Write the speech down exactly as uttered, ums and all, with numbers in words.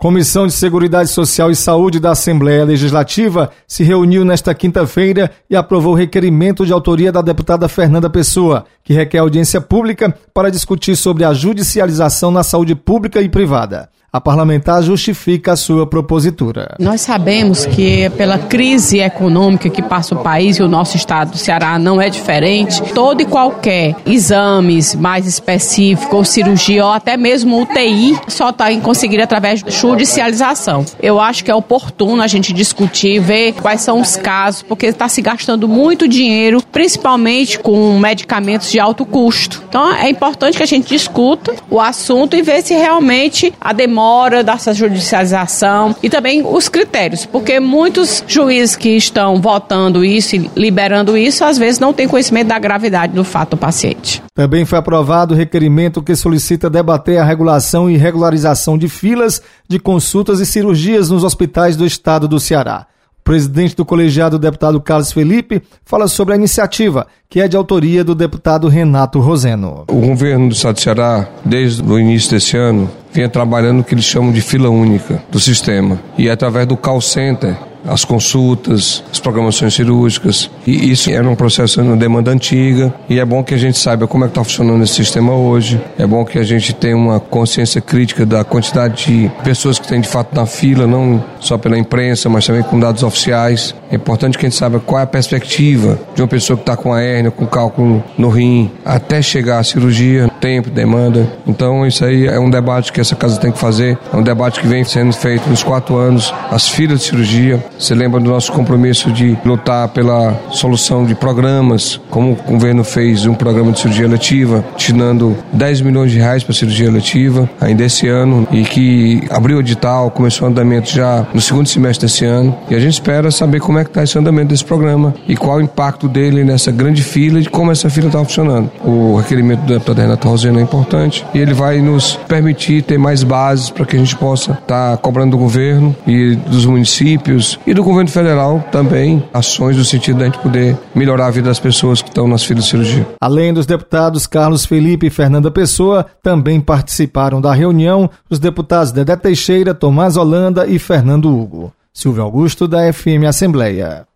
Comissão de Seguridade Social e Saúde da Assembleia Legislativa se reuniu nesta quinta-feira e aprovou o requerimento de autoria da deputada Fernanda Pessoa, que requer audiência pública para discutir sobre a judicialização na saúde pública e privada. A parlamentar justifica a sua propositura. Nós sabemos que pela crise econômica que passa o país e o nosso estado do Ceará não é diferente, todo e qualquer exames mais específicos, ou cirurgia, ou até mesmo U T I, só está em conseguir através de judicialização. Eu acho que é oportuno a gente discutir, ver quais são os casos, porque está se gastando muito dinheiro, principalmente com medicamentos de alto custo. Então é importante que a gente discuta o assunto e ver se realmente a demora dessa judicialização e também os critérios, porque muitos juízes que estão votando isso e liberando isso, às vezes não têm conhecimento da gravidade do fato do paciente. Também foi aprovado o requerimento que solicita debater a regulação e regularização de filas de consultas e cirurgias nos hospitais do estado do Ceará. O presidente do colegiado, deputado Carlos Felipe, fala sobre a iniciativa, que é de autoria do deputado Renato Roseno. O governo do estado do Ceará, desde o início desse ano, vinha trabalhando o que eles chamam de fila única do sistema. E através do call center, as consultas, as programações cirúrgicas. E isso era um processo, uma demanda antiga. E é bom que a gente saiba como é que está funcionando esse sistema hoje. É bom que a gente tenha uma consciência crítica da quantidade de pessoas que tem de fato na fila, não só pela imprensa, mas também com dados oficiais. É importante que a gente saiba qual é a perspectiva de uma pessoa que está com a hérnia, com cálculo no rim, até chegar à cirurgia, tempo, demanda. Então isso aí é um debate que essa casa tem que fazer. É um debate que vem sendo feito nos quatro anos, as filas de cirurgia. Você lembra do nosso compromisso de lutar pela solução de programas, como o governo fez um programa de cirurgia eletiva, destinando dez milhões de reais para cirurgia eletiva ainda esse ano, e que abriu o edital, começou o andamento já no segundo semestre desse ano. E a gente espera saber como é que está esse andamento desse programa e qual o impacto dele nessa grande fila e como essa fila está funcionando. O requerimento do deputado Renato Roseno é importante e ele vai nos permitir ter mais bases para que a gente possa estar tá cobrando do governo e dos municípios e do governo federal também ações no sentido de a gente poder melhorar a vida das pessoas que estão nas filas de cirurgia. Além dos deputados Carlos Felipe e Fernanda Pessoa, também participaram da reunião os deputados Dedé Teixeira, Tomás Holanda e Fernando Hugo. Silvio Augusto, da F M Assembleia.